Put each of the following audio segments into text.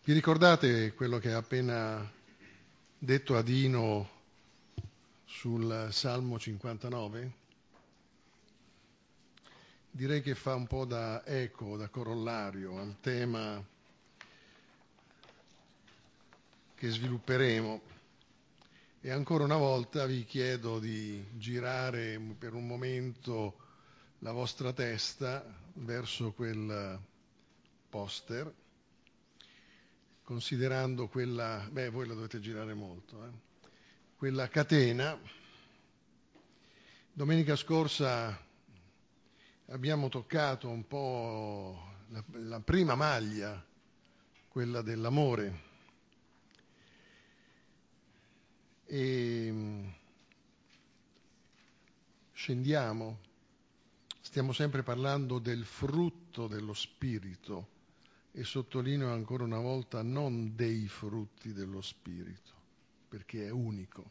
Vi ricordate quello che ha appena detto Adino sul Salmo 59? Direi che fa un po' da eco, da corollario al tema che svilupperemo. E ancora una volta vi chiedo di girare per un momento la vostra testa verso quel poster, considerando quella, voi la dovete girare molto, quella catena. Domenica scorsa abbiamo toccato un po' la prima maglia, quella dell'amore, e scendiamo, stiamo sempre parlando del frutto dello Spirito, e sottolineo ancora una volta non dei frutti dello Spirito, perché è unico.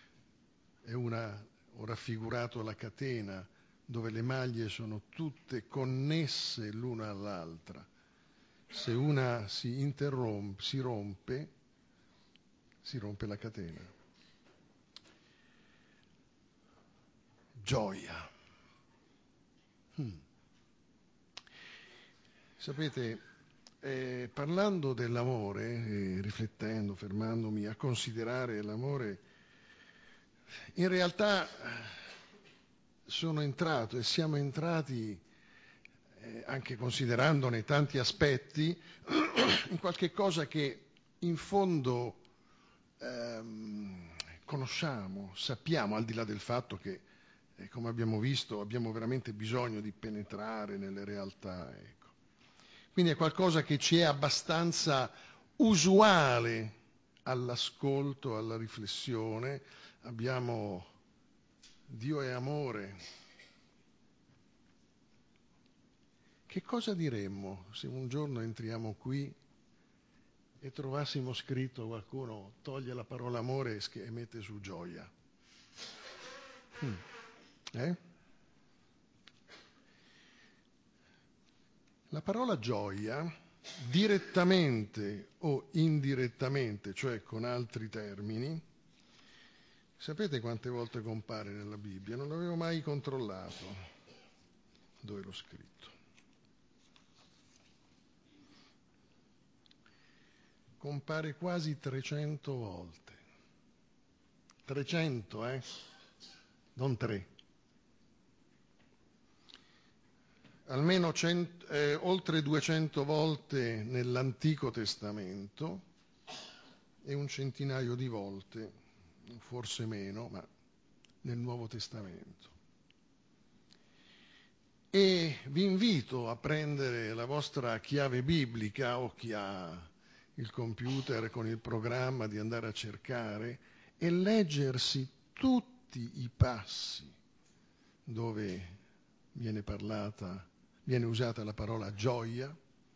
Ho raffigurato la catena dove le maglie sono tutte connesse l'una all'altra. Se una si rompe la catena. Gioia. Sapete, parlando dell'amore, riflettendo, fermandomi a considerare l'amore, in realtà sono entrato e siamo entrati, anche considerandone tanti aspetti, in qualche cosa che in fondo conosciamo, sappiamo, al di là del fatto che, come abbiamo visto, abbiamo veramente bisogno di penetrare nelle realtà. Ecco. Quindi è qualcosa che ci è abbastanza usuale all'ascolto, alla riflessione. Abbiamo Dio è amore. Che cosa diremmo se un giorno entriamo qui e trovassimo scritto, qualcuno toglie la parola amore e mette su gioia? La parola gioia, direttamente o indirettamente, cioè con altri termini, sapete quante volte compare nella Bibbia? Non l'avevo mai controllato dove l'ho scritto. Compare quasi 300 volte. 300, non 3. Almeno oltre 200 volte nell'Antico Testamento e un centinaio di volte, forse meno, ma nel Nuovo Testamento. E vi invito a prendere la vostra chiave biblica o chi ha il computer con il programma di andare a cercare e leggersi tutti i passi dove viene usata la parola gioia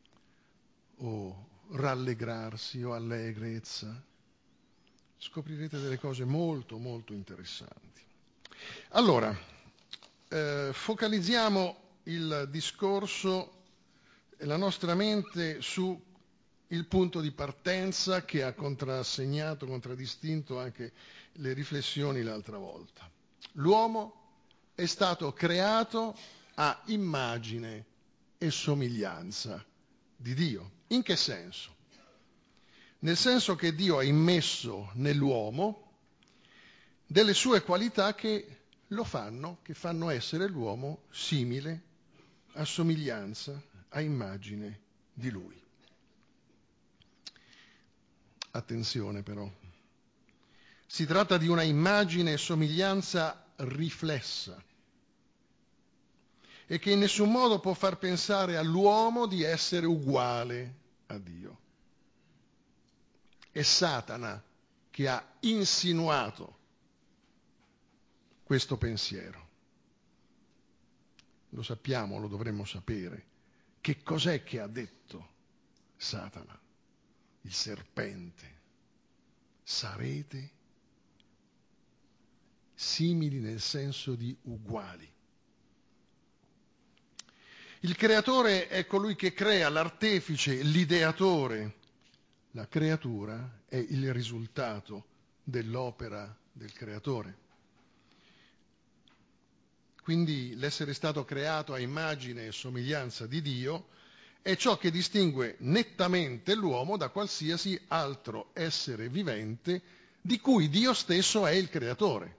o rallegrarsi o allegrezza. Scoprirete delle cose molto molto interessanti. Allora, focalizziamo il discorso e la nostra mente su il punto di partenza che ha contraddistinto anche le riflessioni l'altra volta. L'uomo è stato creato a immagine e somiglianza di Dio. In che senso? Nel senso che Dio ha immesso nell'uomo delle sue qualità che fanno essere l'uomo simile, a somiglianza, a immagine di Lui. Attenzione però, si tratta di una immagine e somiglianza riflessa e che in nessun modo può far pensare all'uomo di essere uguale a Dio. È Satana che ha insinuato questo pensiero. Lo sappiamo, lo dovremmo sapere. Che cos'è che ha detto Satana? Il serpente. Sarete simili nel senso di uguali. Il creatore è colui che crea, l'artefice, l'ideatore, La creatura è il risultato dell'opera del creatore. Quindi l'essere stato creato a immagine e somiglianza di Dio è ciò che distingue nettamente l'uomo da qualsiasi altro essere vivente di cui Dio stesso è il creatore.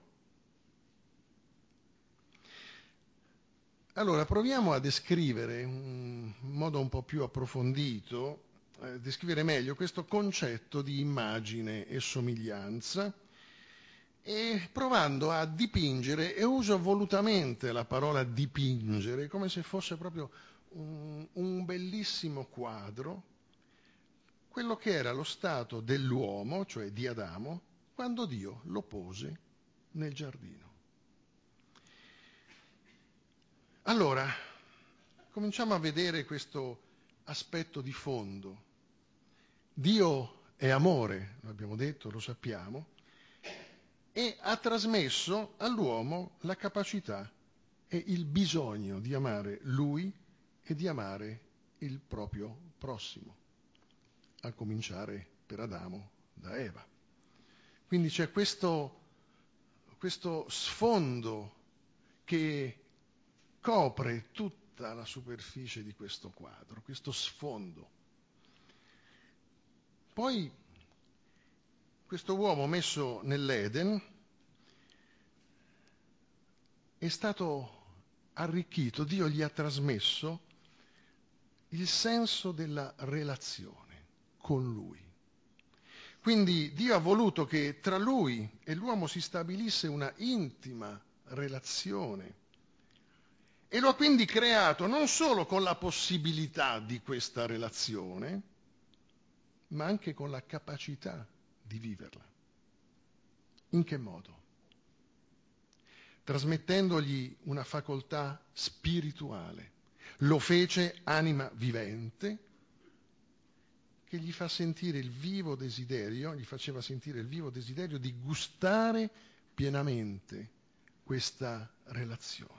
Allora, proviamo a descrivere in modo un po' più approfondito, descrivere meglio questo concetto di immagine e somiglianza, e provando a dipingere, e uso volutamente la parola dipingere, come se fosse proprio un bellissimo quadro, quello che era lo stato dell'uomo, cioè di Adamo, quando Dio lo pose nel giardino. Allora, cominciamo a vedere questo aspetto di fondo. Dio è amore, lo abbiamo detto, lo sappiamo, e ha trasmesso all'uomo la capacità e il bisogno di amare lui e di amare il proprio prossimo, a cominciare per Adamo da Eva. Quindi c'è questo sfondo che copre tutta la superficie di questo quadro, questo sfondo. Poi questo uomo messo nell'Eden è stato arricchito, Dio gli ha trasmesso il senso della relazione con Lui. Quindi Dio ha voluto che tra Lui e l'uomo si stabilisse una intima relazione e lo ha quindi creato non solo con la possibilità di questa relazione, ma anche con la capacità di viverla. In che modo? Trasmettendogli una facoltà spirituale. Lo fece anima vivente che gli fa sentire il vivo desiderio, gli faceva sentire il vivo desiderio di gustare pienamente questa relazione.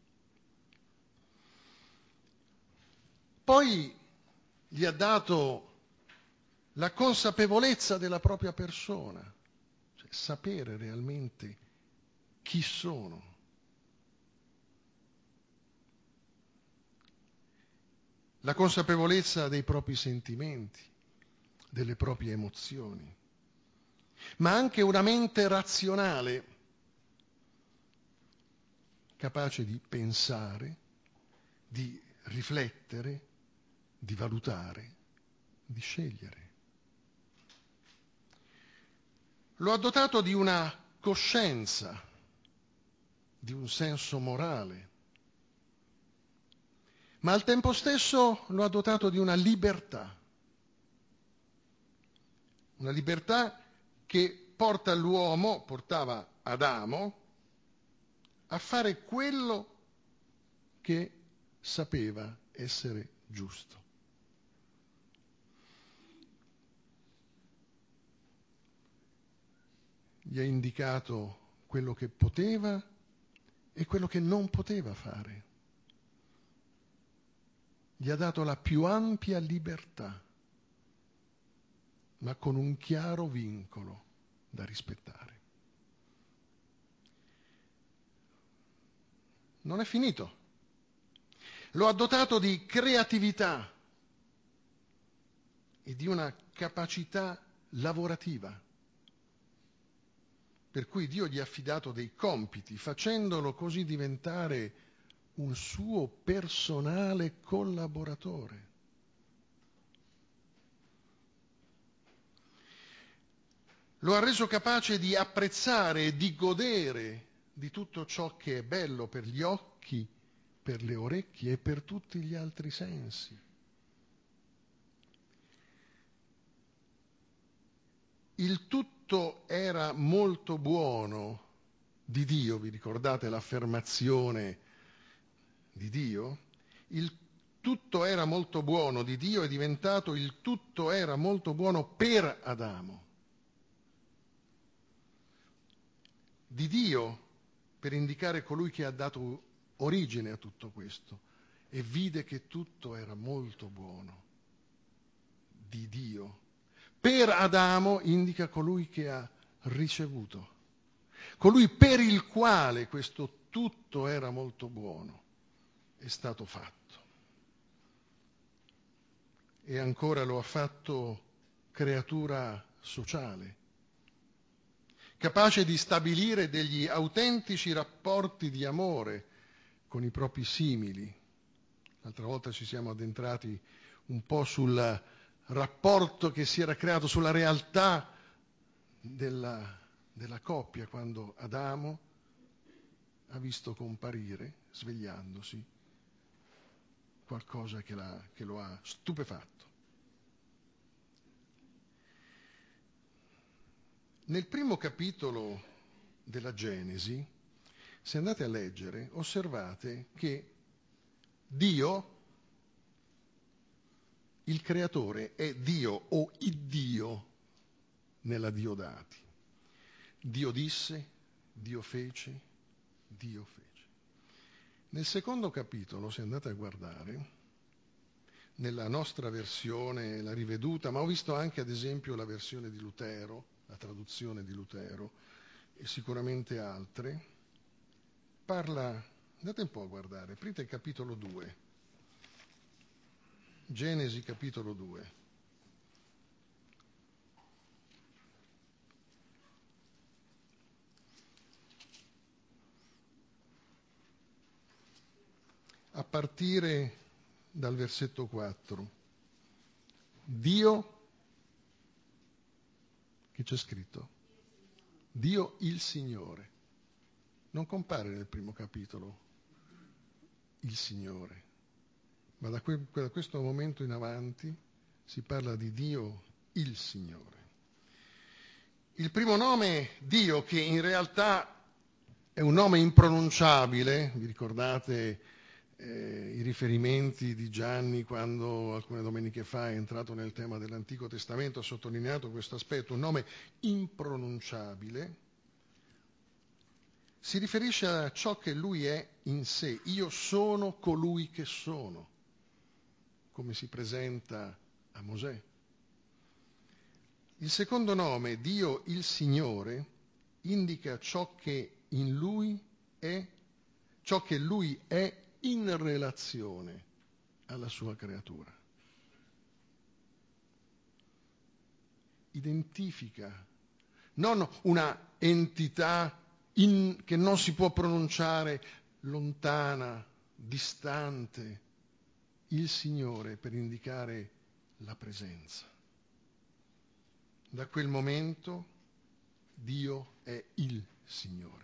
Poi gli ha dato la consapevolezza della propria persona, cioè sapere realmente chi sono. La consapevolezza dei propri sentimenti, delle proprie emozioni, ma anche una mente razionale, capace di pensare, di riflettere, di valutare, di scegliere. Lo ha dotato di una coscienza, di un senso morale, ma al tempo stesso lo ha dotato di una libertà che portava Adamo a fare quello che sapeva essere giusto. Gli ha indicato quello che poteva e quello che non poteva fare. Gli ha dato la più ampia libertà, ma con un chiaro vincolo da rispettare. Non è finito. Lo ha dotato di creatività e di una capacità lavorativa, per cui Dio gli ha affidato dei compiti, facendolo così diventare un suo personale collaboratore. Lo ha reso capace di apprezzare e di godere di tutto ciò che è bello per gli occhi, per le orecchie e per tutti gli altri sensi. Il tutto era molto buono di Dio, vi ricordate l'affermazione di Dio? Il tutto era molto buono di Dio è diventato il tutto era molto buono per Adamo. Di Dio per indicare colui che ha dato origine a tutto questo e vide che tutto era molto buono di Dio per Adamo indica colui che ha ricevuto, colui per il quale questo tutto era molto buono è stato fatto. E ancora lo ha fatto creatura sociale, capace di stabilire degli autentici rapporti di amore con i propri simili. L'altra volta ci siamo addentrati un po' sul rapporto che si era creato, sulla realtà della coppia, quando Adamo ha visto comparire, svegliandosi, qualcosa che lo ha stupefatto. Nel primo capitolo della Genesi, se andate a leggere, osservate che Dio, il creatore, è Dio o Iddio nella Diodati. Dio disse, Dio fece, Dio fece. Nel secondo capitolo, se andate a guardare, nella nostra versione, la riveduta, ma ho visto anche ad esempio la versione di Lutero, la traduzione di Lutero, e sicuramente altre, parla, andate un po' a guardare, aprite il capitolo 2, Genesi capitolo 2. A partire dal versetto 4. Dio, che c'è scritto? Dio il Signore. Non compare nel primo capitolo il Signore, ma da questo momento in avanti si parla di Dio il Signore. Il primo nome, Dio, che in realtà è un nome impronunciabile, vi ricordate i riferimenti di Gianni quando alcune domeniche fa è entrato nel tema dell'Antico Testamento, ha sottolineato questo aspetto, un nome impronunciabile, si riferisce a ciò che lui è in sé. Io sono colui che sono, come si presenta a Mosè. Il secondo nome, Dio il Signore, indica ciò che in lui è, ciò che lui è in relazione alla sua creatura. Identifica, non una entità che non si può pronunciare, lontana, distante, il Signore per indicare la presenza. Da quel momento Dio è il Signore.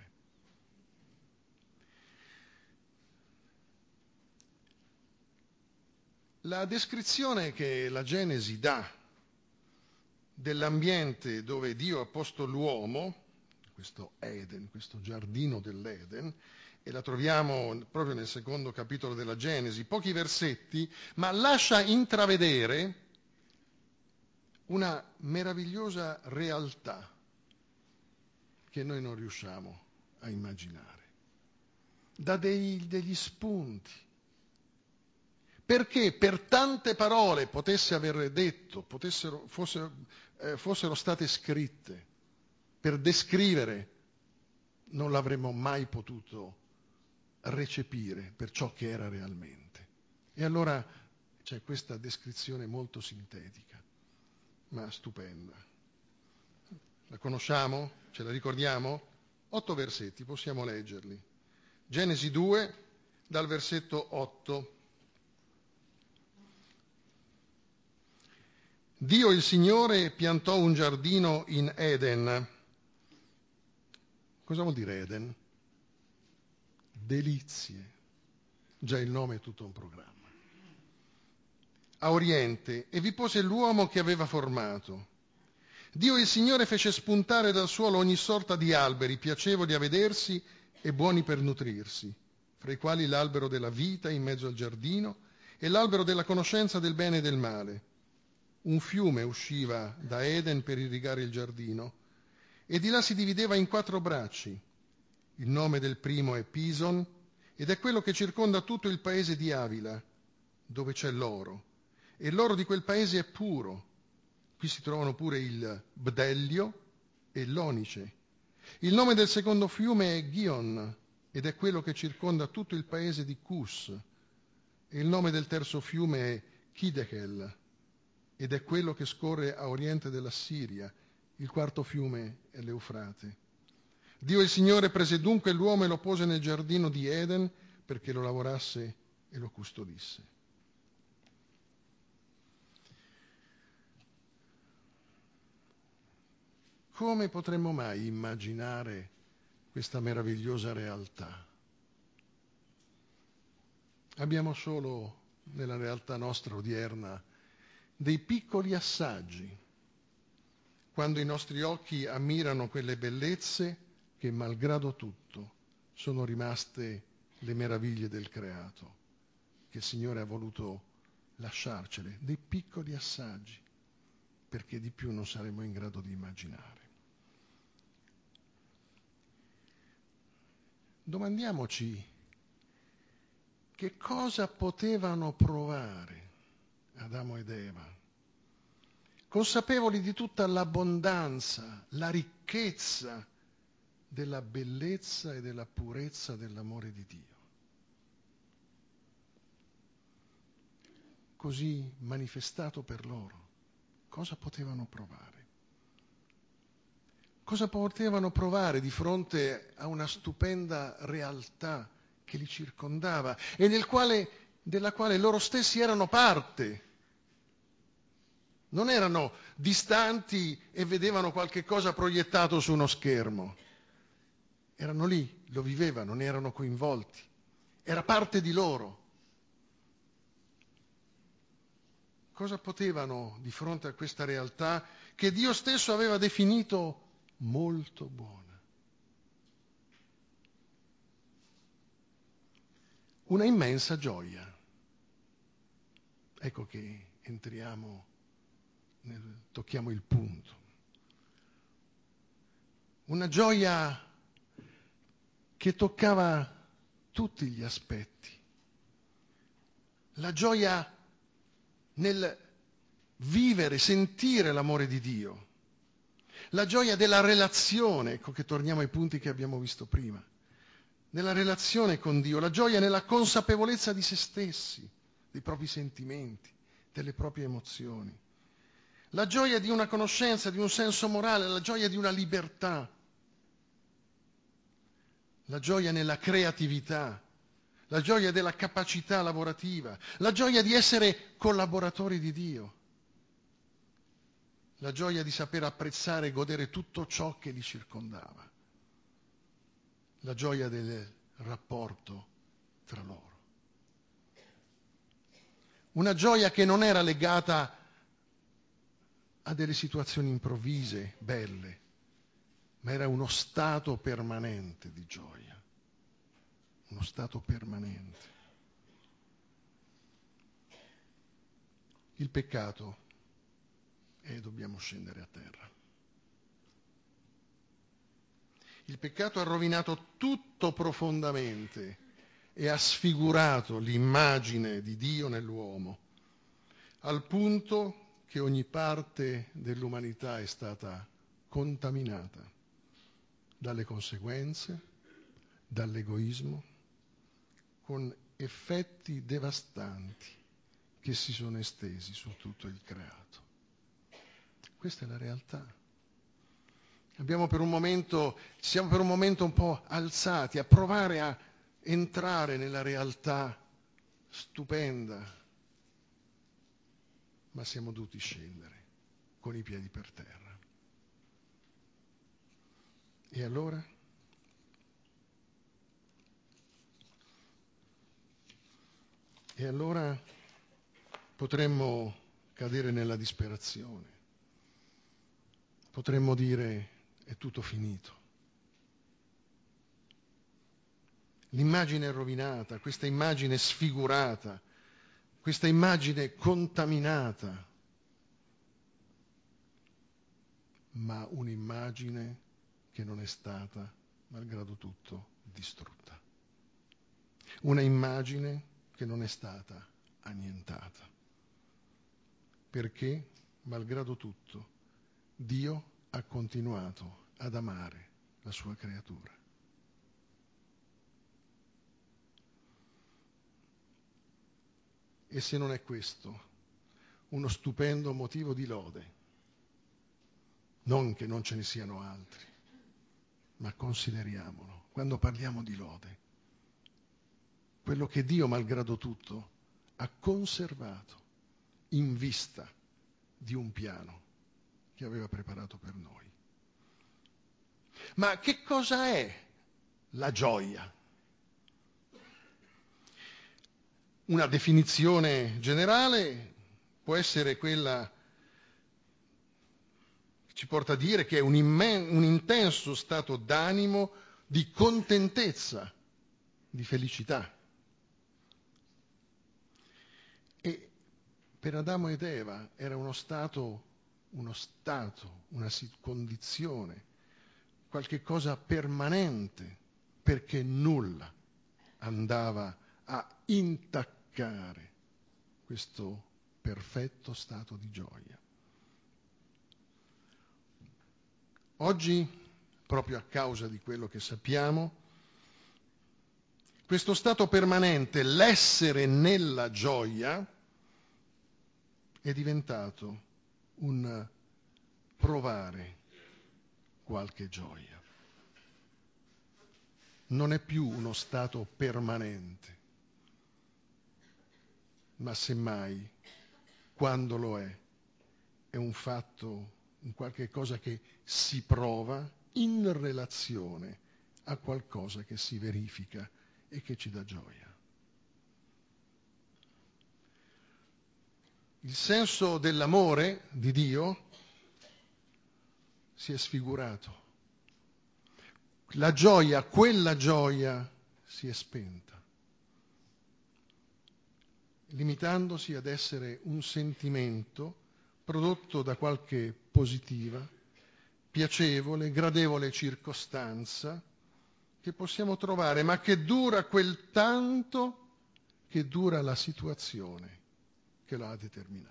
La descrizione che la Genesi dà dell'ambiente dove Dio ha posto l'uomo, questo Eden, questo giardino dell'Eden, e la troviamo proprio nel secondo capitolo della Genesi, pochi versetti, ma lascia intravedere una meravigliosa realtà che noi non riusciamo a immaginare. Dà degli spunti. Perché per tante parole potesse aver detto, fossero state scritte per descrivere, non l'avremmo mai potuto recepire per ciò che era realmente. E allora c'è questa descrizione molto sintetica, ma stupenda. La conosciamo? Ce la ricordiamo? 8 versetti, possiamo leggerli. Genesi 2, dal versetto 8. Dio il Signore piantò un giardino in Eden. Cosa vuol dire Eden? Delizie. Già il nome è tutto un programma. A oriente, e vi pose l'uomo che aveva formato. Dio il Signore fece spuntare dal suolo ogni sorta di alberi, piacevoli a vedersi e buoni per nutrirsi, fra i quali l'albero della vita in mezzo al giardino e l'albero della conoscenza del bene e del male. Un fiume usciva da Eden per irrigare il giardino e di là si divideva in 4 bracci. Il nome del primo è Pison ed è quello che circonda tutto il paese di Avila, dove c'è l'oro. E l'oro di quel paese è puro. Qui si trovano pure il bdelio e l'onice. Il nome del secondo fiume è Gihon ed è quello che circonda tutto il paese di Cus. E il nome del terzo fiume è Kidechel ed è quello che scorre a oriente della Siria. Il quarto fiume è l'Eufrate. Dio il Signore prese dunque l'uomo e lo pose nel giardino di Eden perché lo lavorasse e lo custodisse. Come potremmo mai immaginare questa meravigliosa realtà? Abbiamo solo nella realtà nostra odierna dei piccoli assaggi, quando i nostri occhi ammirano quelle bellezze che, malgrado tutto, sono rimaste le meraviglie del creato, che il Signore ha voluto lasciarcele, dei piccoli assaggi, perché di più non saremo in grado di immaginare. Domandiamoci che cosa potevano provare Adamo ed Eva, consapevoli di tutta l'abbondanza, la ricchezza della bellezza e della purezza dell'amore di Dio, così manifestato per loro. Cosa potevano provare? Cosa potevano provare di fronte a una stupenda realtà che li circondava e della quale loro stessi erano parte? Non erano distanti e vedevano qualche cosa proiettato su uno schermo. Erano lì, lo vivevano, ne erano coinvolti. Era parte di loro. Cosa potevano di fronte a questa realtà che Dio stesso aveva definito molto buona? Una immensa gioia. Ecco che entriamo, tocchiamo il punto. Una gioia che toccava tutti gli aspetti. La gioia nel vivere, sentire l'amore di Dio. La gioia della relazione, ecco che torniamo ai punti che abbiamo visto prima. Nella relazione con Dio, la gioia nella consapevolezza di se stessi, dei propri sentimenti, delle proprie emozioni. La gioia di una conoscenza, di un senso morale, la gioia di una libertà. La gioia nella creatività, la gioia della capacità lavorativa, la gioia di essere collaboratori di Dio, la gioia di saper apprezzare e godere tutto ciò che li circondava, la gioia del rapporto tra loro. Una gioia che non era legata a delle situazioni improvvise, belle, ma era uno stato permanente di gioia, uno stato permanente. Il peccato, e dobbiamo scendere a terra. Il peccato ha rovinato tutto profondamente e ha sfigurato l'immagine di Dio nell'uomo, al punto che ogni parte dell'umanità è stata contaminata dalle conseguenze, dall'egoismo, con effetti devastanti che si sono estesi su tutto il creato. Questa è la realtà. Siamo per un momento un po' alzati a provare a entrare nella realtà stupenda, ma siamo dovuti scendere con i piedi per terra. E allora? E allora potremmo cadere nella disperazione, potremmo dire è tutto finito. L'immagine è rovinata, questa immagine sfigurata, questa immagine contaminata, ma un'immagine che non è stata, malgrado tutto, distrutta. Una immagine che non è stata annientata. Perché? malgrado tutto, Dio ha continuato ad amare la sua creatura. E se non è questo uno stupendo motivo di lode, non che non ce ne siano altri, ma consideriamolo, quando parliamo di lode, quello che Dio, malgrado tutto, ha conservato in vista di un piano che aveva preparato per noi. Ma che cosa è la gioia? Una definizione generale può essere quella che ci porta a dire che è un intenso stato d'animo di contentezza, di felicità. E per Adamo ed Eva era una condizione, qualche cosa permanente, perché nulla andava a intaccare questo perfetto stato di gioia. Oggi, proprio a causa di quello che sappiamo, questo stato permanente, l'essere nella gioia, è diventato un provare qualche gioia. Non è più uno stato permanente, ma semmai, quando lo è un fatto, un qualche cosa che si prova in relazione a qualcosa che si verifica e che ci dà gioia. Il senso dell'amore di Dio si è sfigurato. La gioia, quella gioia, si è spenta, limitandosi ad essere un sentimento prodotto da qualche positiva, piacevole, gradevole circostanza che possiamo trovare, ma che dura quel tanto che dura la situazione che lo ha determinata.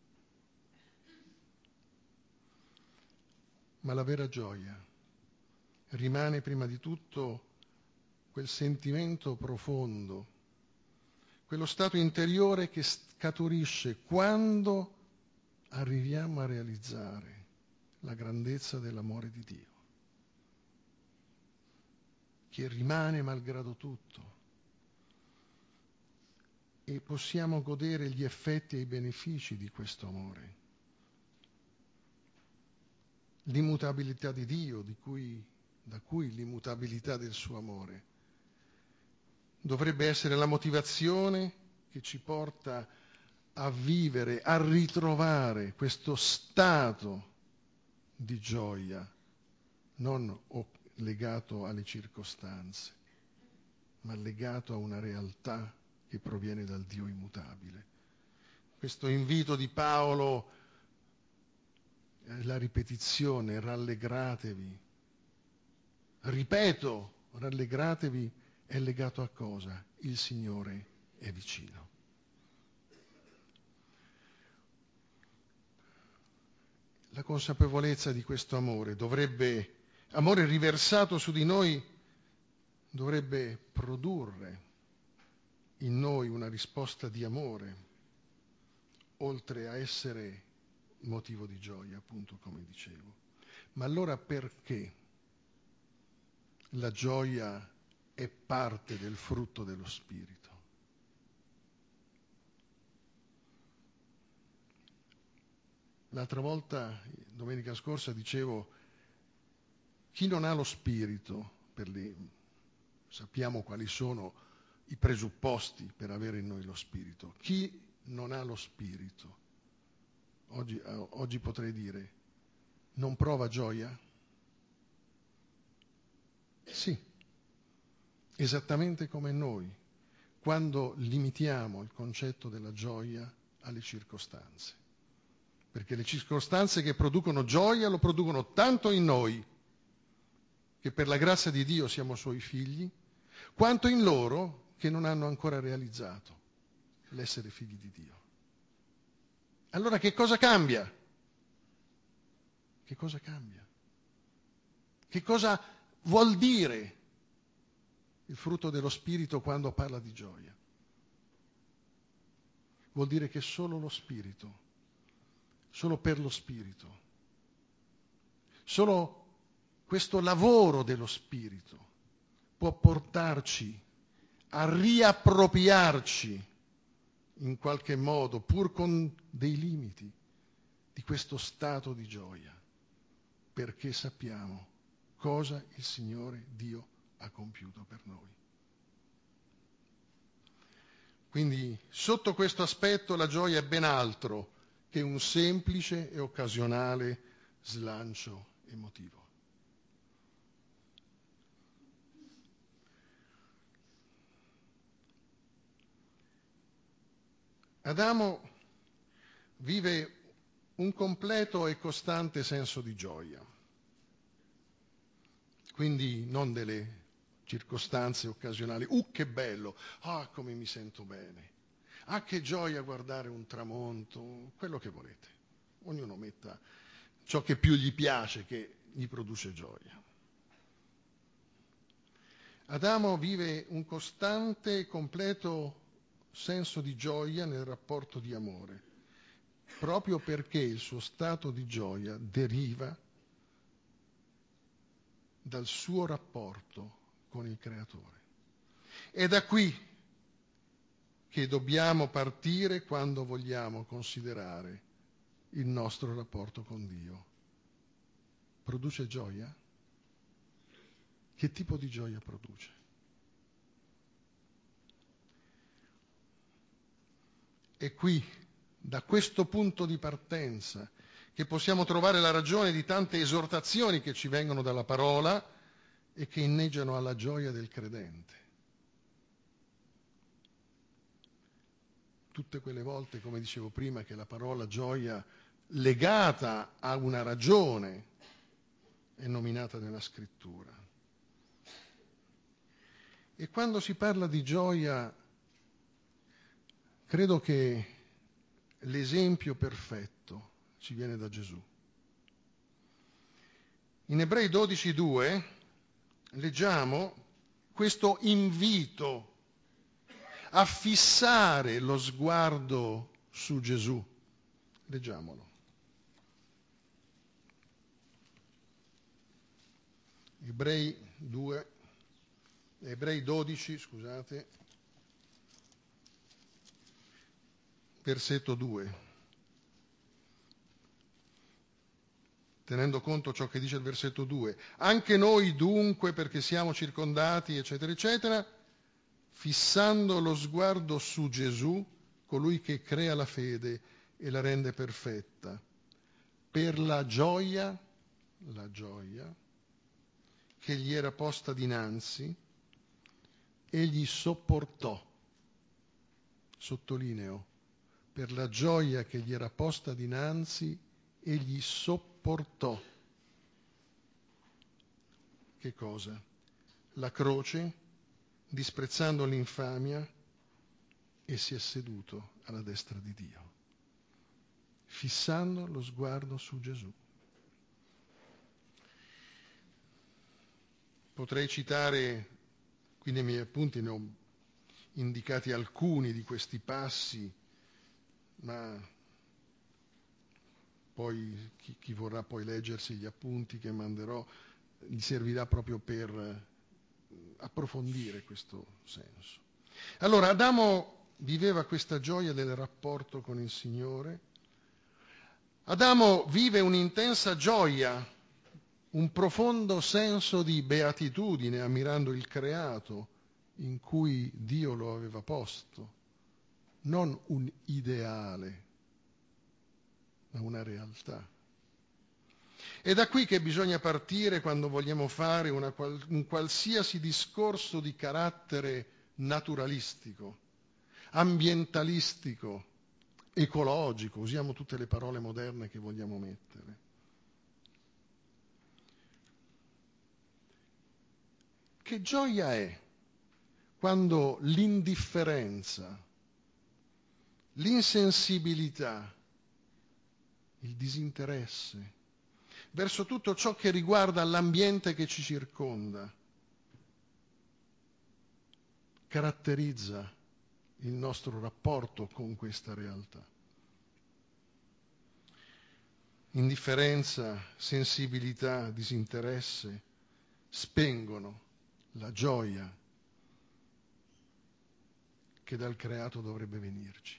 Ma la vera gioia rimane prima di tutto quel sentimento profondo, quello stato interiore che scaturisce quando arriviamo a realizzare la grandezza dell'amore di Dio, che rimane malgrado tutto, e possiamo godere gli effetti e i benefici di questo amore. L'immutabilità di Dio, da cui l'immutabilità del suo amore dovrebbe essere la motivazione che ci porta a vivere, a ritrovare questo stato di gioia, non legato alle circostanze, ma legato a una realtà che proviene dal Dio immutabile. Questo invito di Paolo, la ripetizione, rallegratevi. Ripeto, rallegratevi, è legato a cosa? Il Signore è vicino. La consapevolezza di questo amore amore riversato su di noi, dovrebbe produrre in noi una risposta di amore, oltre a essere motivo di gioia, appunto, come dicevo. Ma allora perché la gioia è parte del frutto dello Spirito? L'altra volta, domenica scorsa, dicevo, chi non ha lo Spirito, sappiamo quali sono i presupposti per avere in noi lo Spirito. Chi non ha lo Spirito, oggi potrei dire, non prova gioia? Sì, esattamente come noi, quando limitiamo il concetto della gioia alle circostanze. Perché le circostanze che producono gioia lo producono tanto in noi, che per la grazia di Dio siamo suoi figli, quanto in loro che non hanno ancora realizzato l'essere figli di Dio. Allora che cosa cambia? Che cosa cambia? Che cosa vuol dire il frutto dello Spirito quando parla di gioia? Vuol dire che solo lo Spirito, solo per lo Spirito, solo questo lavoro dello Spirito può portarci a riappropriarci in qualche modo, pur con dei limiti, di questo stato di gioia, perché sappiamo cosa il Signore Dio ha compiuto per noi. Quindi sotto questo aspetto la gioia è ben altro che un semplice e occasionale slancio emotivo. Adamo vive un completo e costante senso di gioia, quindi non delle circostanze occasionali. Che bello! Ah, come mi sento bene! Ah, che gioia guardare un tramonto! Quello che volete. Ognuno metta ciò che più gli piace, che gli produce gioia. Adamo vive un costante e completo senso di gioia nel rapporto di amore, proprio perché il suo stato di gioia deriva dal suo rapporto con il Creatore. È da qui che dobbiamo partire quando vogliamo considerare il nostro rapporto con Dio. Produce gioia? Che tipo di gioia produce? È qui, da questo punto di partenza, che possiamo trovare la ragione di tante esortazioni che ci vengono dalla parola e che inneggiano alla gioia del credente. Tutte quelle volte, come dicevo prima, che la parola gioia legata a una ragione è nominata nella Scrittura. E quando si parla di gioia, credo che l'esempio perfetto ci viene da Gesù. In Ebrei 12:2 leggiamo questo invito a fissare lo sguardo su Gesù. Leggiamolo. Ebrei 12, scusate, versetto 2. Tenendo conto ciò che dice il versetto 2. Anche noi dunque, perché siamo circondati, eccetera, eccetera, fissando lo sguardo su Gesù, colui che crea la fede e la rende perfetta, per la gioia che gli era posta dinanzi, egli sopportò, sottolineo, per la gioia che gli era posta dinanzi, egli sopportò. Che cosa? La croce, disprezzando l'infamia, e si è seduto alla destra di Dio, fissando lo sguardo su Gesù. Potrei citare, qui nei miei appunti ne ho indicati alcuni di questi passi, ma poi chi vorrà poi leggersi gli appunti che manderò gli servirà proprio per approfondire questo senso. Allora, Adamo viveva questa gioia del rapporto con il Signore. Adamo vive un'intensa gioia, un profondo senso di beatitudine ammirando il creato in cui Dio lo aveva posto, non un ideale, ma una realtà. È da qui che bisogna partire quando vogliamo fare un qualsiasi discorso di carattere naturalistico, ambientalistico, ecologico, usiamo tutte le parole moderne che vogliamo mettere. Che gioia è quando l'indifferenza, l'insensibilità, il disinteresse verso tutto ciò che riguarda l'ambiente che ci circonda, caratterizza il nostro rapporto con questa realtà. Indifferenza, sensibilità, disinteresse spengono la gioia che dal creato dovrebbe venirci.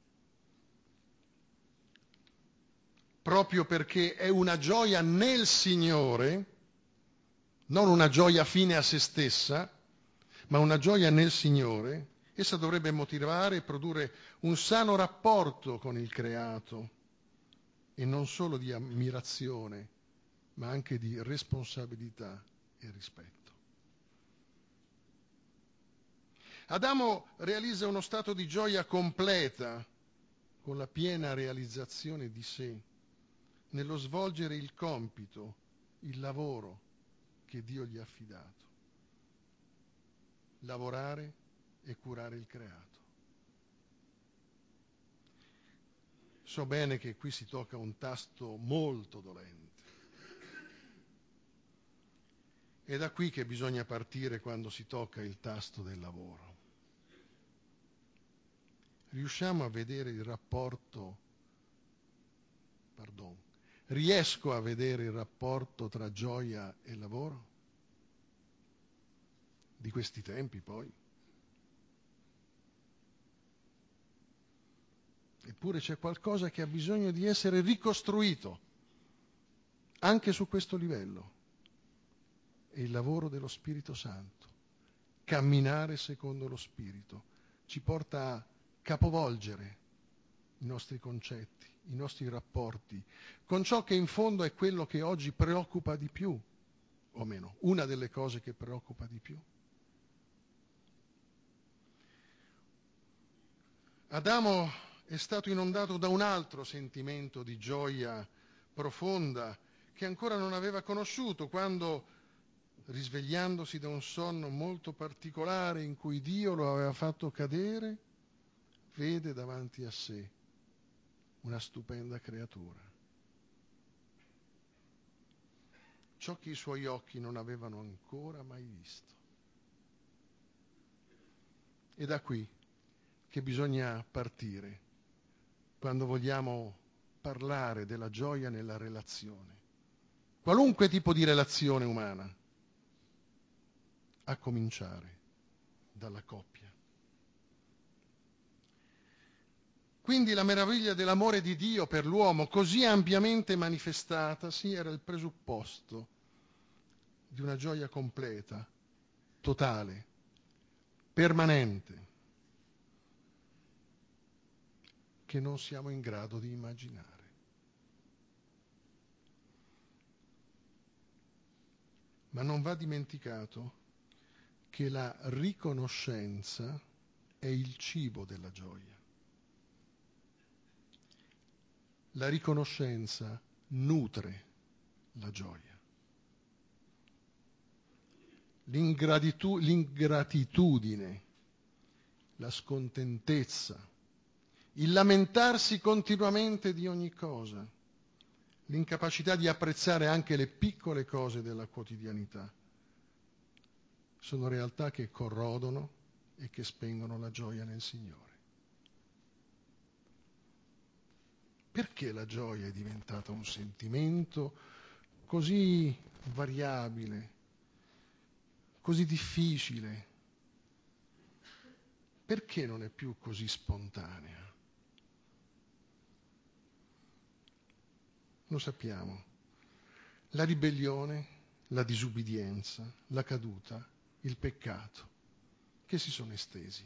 Proprio perché è una gioia nel Signore, non una gioia fine a se stessa, ma una gioia nel Signore, essa dovrebbe motivare e produrre un sano rapporto con il creato, e non solo di ammirazione, ma anche di responsabilità e rispetto. Adamo realizza uno stato di gioia completa con la piena realizzazione di sé nello svolgere il compito, il lavoro che Dio gli ha affidato. Lavorare e curare il creato. So bene che qui si tocca un tasto molto dolente. È da qui che bisogna partire quando si tocca il tasto del lavoro. Riusciamo a vedere il rapporto, riesco a vedere il rapporto tra gioia e lavoro? Di questi tempi poi. Eppure c'è qualcosa che ha bisogno di essere ricostruito, anche su questo livello. È il lavoro dello Spirito Santo. Camminare secondo lo Spirito ci porta a capovolgere i nostri concetti, i nostri rapporti, con ciò che in fondo è quello che oggi preoccupa di più, o meno, una delle cose che preoccupa di più. Adamo è stato inondato da un altro sentimento di gioia profonda che ancora non aveva conosciuto quando, risvegliandosi da un sonno molto particolare in cui Dio lo aveva fatto cadere, vede davanti a sé una stupenda creatura. Ciò che i suoi occhi non avevano ancora mai visto. E da qui che bisogna partire quando vogliamo parlare della gioia nella relazione, qualunque tipo di relazione umana, a cominciare dalla coppia. Quindi la meraviglia dell'amore di Dio per l'uomo, così ampiamente manifestata, sì, era il presupposto di una gioia completa, totale, permanente, che non siamo in grado di immaginare. Ma non va dimenticato che la riconoscenza è il cibo della gioia. La riconoscenza nutre la gioia. L'ingratitudine, la scontentezza, il lamentarsi continuamente di ogni cosa, l'incapacità di apprezzare anche le piccole cose della quotidianità, sono realtà che corrodono e che spengono la gioia nel Signore. Perché la gioia è diventata un sentimento così variabile, così difficile? Perché non è più così spontanea? Lo sappiamo. La ribellione, la disubbidienza, la caduta, il peccato, che si sono estesi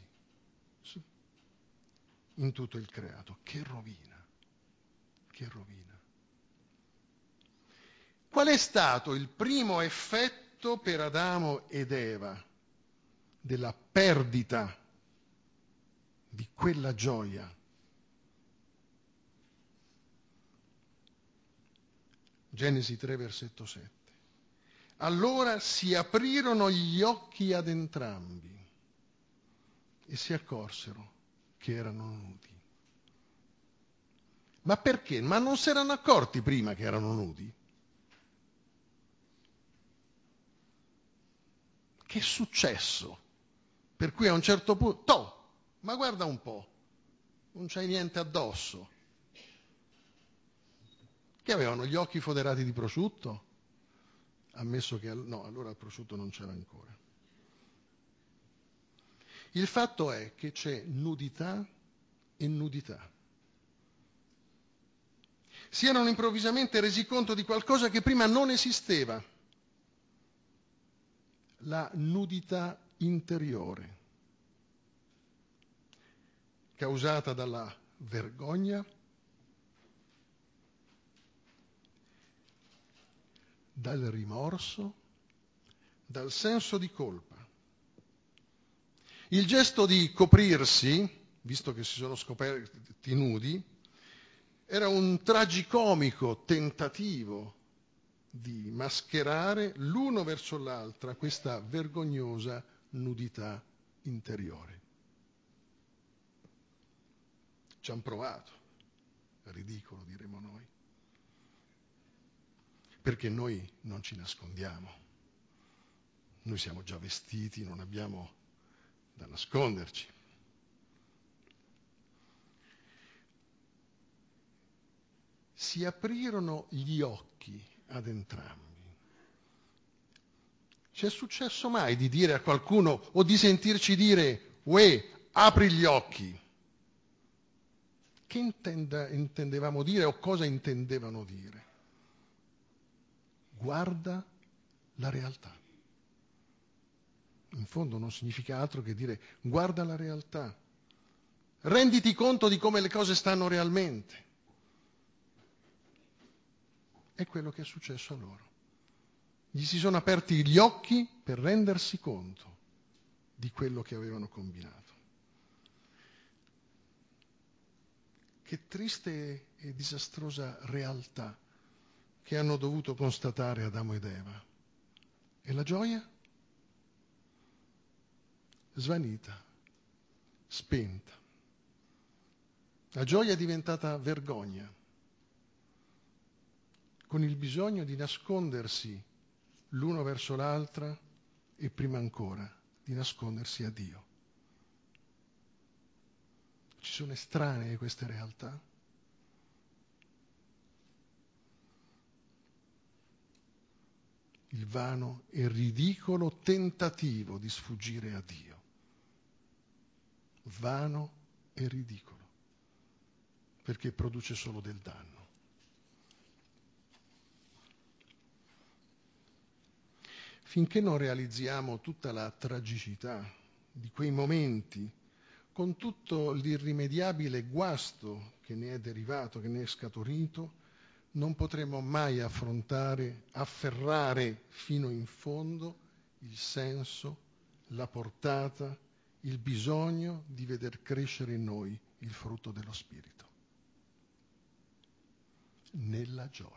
in tutto il creato. Che rovina, che rovina. Qual è stato il primo effetto per Adamo ed Eva della perdita di quella gioia? Genesi 3, versetto 7. Allora si aprirono gli occhi ad entrambi e si accorsero che erano nudi. Ma perché? Ma non si erano accorti prima che erano nudi? Che è successo? Per cui a un certo punto, ma guarda un po', non c'hai niente addosso. Che avevano gli occhi foderati di prosciutto? Ammesso che no, allora il prosciutto non c'era ancora. Il fatto è che c'è nudità e nudità. Si erano improvvisamente resi conto di qualcosa che prima non esisteva, la nudità interiore, causata dalla vergogna, dal rimorso, dal senso di colpa. Il gesto di coprirsi, visto che si sono scoperti nudi, era un tragicomico tentativo di mascherare l'uno verso l'altra questa vergognosa nudità interiore. Ci hanno provato, è ridicolo diremo noi, perché noi non ci nascondiamo, noi siamo già vestiti, non abbiamo da nasconderci. Si aprirono gli occhi ad entrambi. Ci è successo mai di dire a qualcuno o di sentirci dire uè, apri gli occhi? Che intendevamo dire o cosa intendevano dire? Guarda la realtà. In fondo non significa altro che dire guarda la realtà. Renditi conto di come le cose stanno realmente. È quello che è successo a loro. Gli si sono aperti gli occhi per rendersi conto di quello che avevano combinato. Che triste e disastrosa realtà che hanno dovuto constatare Adamo ed Eva. E la gioia? Svanita, spenta. La gioia è diventata vergogna, con il bisogno di nascondersi l'uno verso l'altra e prima ancora di nascondersi a Dio. Ci sono estranee queste realtà? Il vano e ridicolo tentativo di sfuggire a Dio. Vano e ridicolo, perché produce solo del danno. Finché non realizziamo tutta la tragicità di quei momenti, con tutto l'irrimediabile guasto che ne è derivato, che ne è scaturito, non potremo mai afferrare fino in fondo il senso, la portata, il bisogno di veder crescere in noi il frutto dello Spirito. Nella gioia.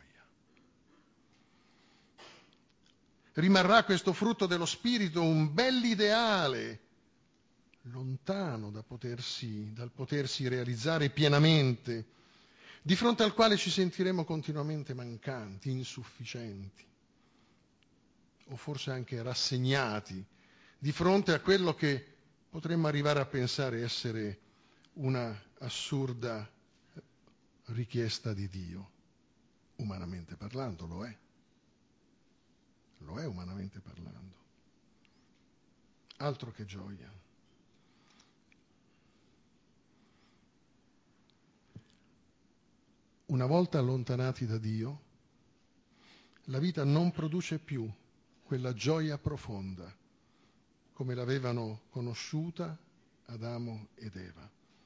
Rimarrà questo frutto dello Spirito un bell'ideale, lontano dal potersi realizzare pienamente, di fronte al quale ci sentiremo continuamente mancanti, insufficienti, o forse anche rassegnati, di fronte a quello che potremmo arrivare a pensare essere una assurda richiesta di Dio. Umanamente parlando lo è umanamente parlando. Altro che gioia. Una volta allontanati da Dio, la vita non produce più quella gioia profonda come l'avevano conosciuta Adamo ed Eva.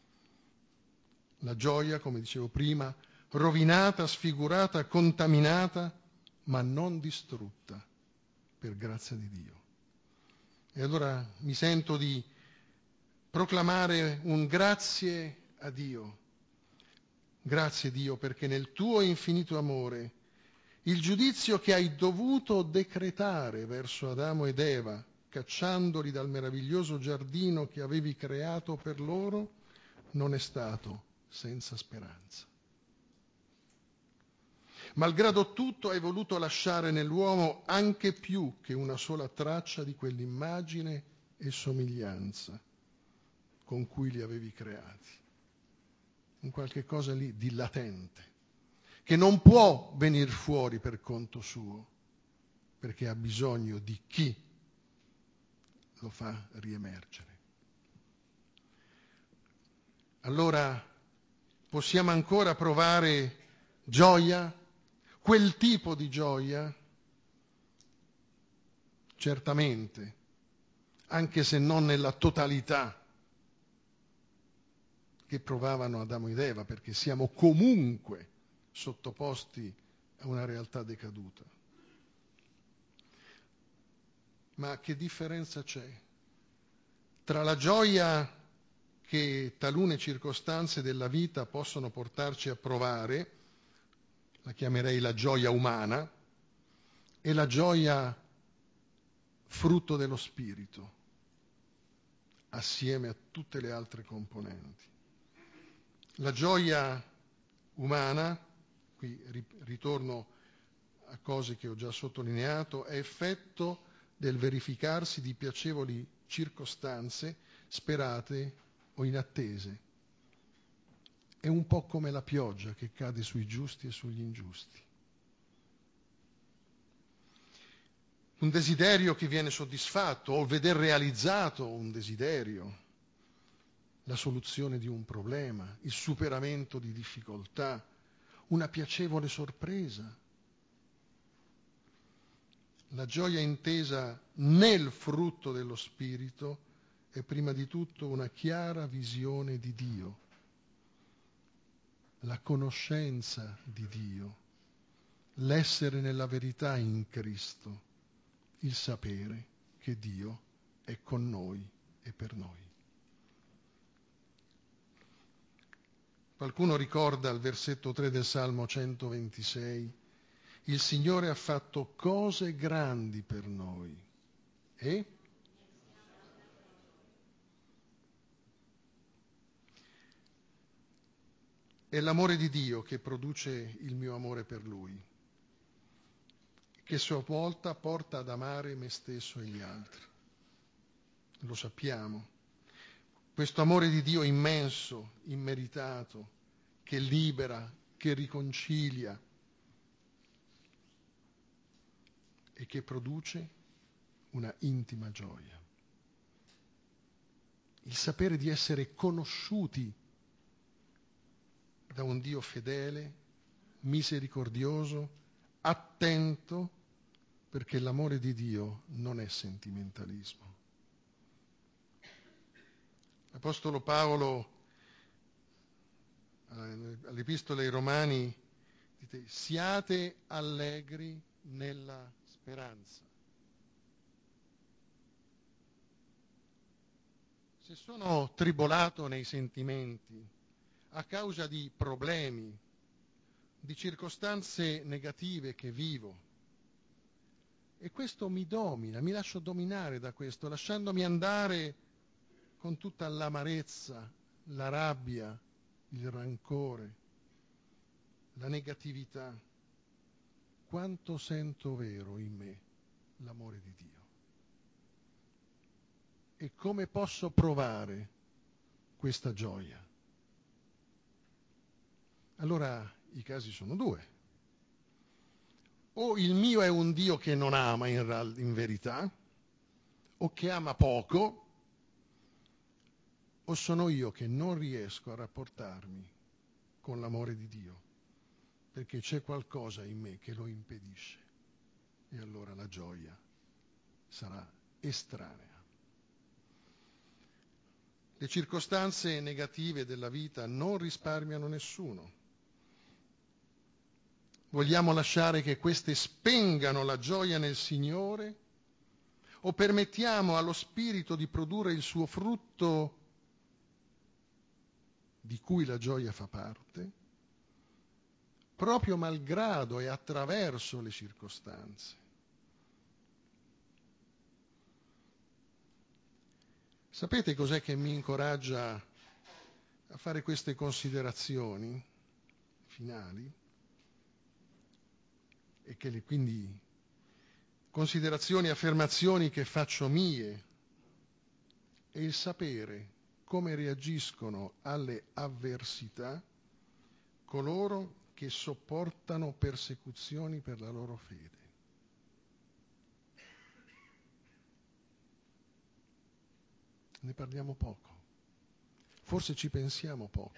La gioia, come dicevo prima, rovinata, sfigurata, contaminata, ma non distrutta per grazia di Dio. E allora mi sento di proclamare un grazie a Dio. Grazie Dio perché nel tuo infinito amore il giudizio che hai dovuto decretare verso Adamo ed Eva, cacciandoli dal meraviglioso giardino che avevi creato per loro, non è stato senza speranza. Malgrado tutto hai voluto lasciare nell'uomo anche più che una sola traccia di quell'immagine e somiglianza con cui li avevi creati. Un qualche cosa lì di latente, che non può venire fuori per conto suo, perché ha bisogno di chi lo fa riemergere. Allora possiamo ancora provare gioia? Quel tipo di gioia? Certamente, anche se non nella totalità che provavano Adamo ed Eva, perché siamo comunque sottoposti a una realtà decaduta. Ma che differenza c'è tra la gioia che talune circostanze della vita possono portarci a provare, la chiamerei la gioia umana, e la gioia frutto dello spirito, assieme a tutte le altre componenti. La gioia umana, qui ritorno a cose che ho già sottolineato, è effetto del verificarsi di piacevoli circostanze sperate o inattese. È un po' come la pioggia che cade sui giusti e sugli ingiusti. Un desiderio che viene soddisfatto o veder realizzato un desiderio, la soluzione di un problema, il superamento di difficoltà, una piacevole sorpresa. La gioia intesa nel frutto dello Spirito è prima di tutto una chiara visione di Dio, la conoscenza di Dio, l'essere nella verità in Cristo, il sapere che Dio è con noi e per noi. Qualcuno ricorda il versetto 3 del Salmo 126, il Signore ha fatto cose grandi per noi e è l'amore di Dio che produce il mio amore per Lui, che a sua volta porta ad amare me stesso e gli altri. Lo sappiamo. Questo amore di Dio immenso, immeritato, che libera, che riconcilia e che produce una intima gioia. Il sapere di essere conosciuti da un Dio fedele, misericordioso, attento, perché l'amore di Dio non è sentimentalismo. L'Apostolo Paolo all'Epistola ai Romani dice: siate allegri nella speranza. Se sono tribolato nei sentimenti a causa di problemi, di circostanze negative che vivo, e questo mi domina, mi lascio dominare da questo, lasciandomi andare con tutta l'amarezza, la rabbia, il rancore, la negatività, quanto sento vero in me l'amore di Dio. E come posso provare questa gioia? Allora i casi sono due. O il mio è un Dio che non ama in verità, o che ama poco, o sono io che non riesco a rapportarmi con l'amore di Dio, perché c'è qualcosa in me che lo impedisce. E allora la gioia sarà estranea. Le circostanze negative della vita non risparmiano nessuno. Vogliamo lasciare che queste spengano la gioia nel Signore o permettiamo allo Spirito di produrre il suo frutto di cui la gioia fa parte, proprio malgrado e attraverso le circostanze? Sapete cos'è che mi incoraggia a fare queste considerazioni finali? e che quindi considerazioni e affermazioni che faccio mie, e il sapere come reagiscono alle avversità coloro che sopportano persecuzioni per la loro fede. Ne parliamo poco, forse ci pensiamo poco.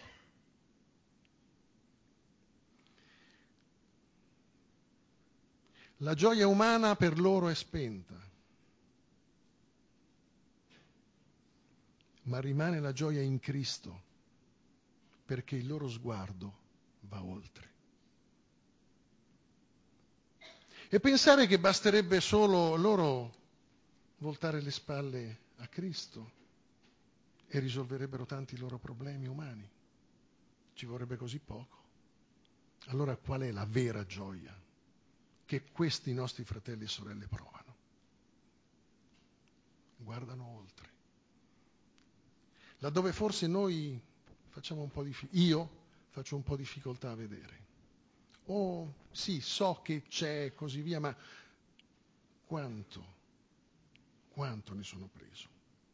La gioia umana per loro è spenta, ma rimane la gioia in Cristo, perché il loro sguardo va oltre. E pensare che basterebbe solo loro voltare le spalle a Cristo e risolverebbero tanti loro problemi umani. Ci vorrebbe così poco. Allora qual è la vera gioia che questi nostri fratelli e sorelle provano? Guardano oltre. Laddove forse noi facciamo un po' io faccio un po' difficoltà a vedere. Oh, sì, so che c'è e così via, ma quanto ne sono preso?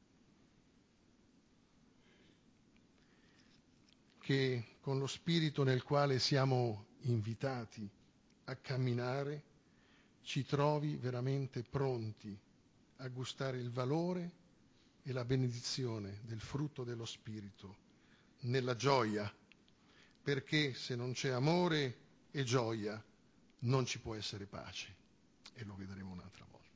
Che con lo spirito nel quale siamo invitati a camminare ci trovi veramente pronti a gustare il valore e la benedizione del frutto dello spirito nella gioia, perché se non c'è amore e gioia non ci può essere pace, e lo vedremo un'altra volta.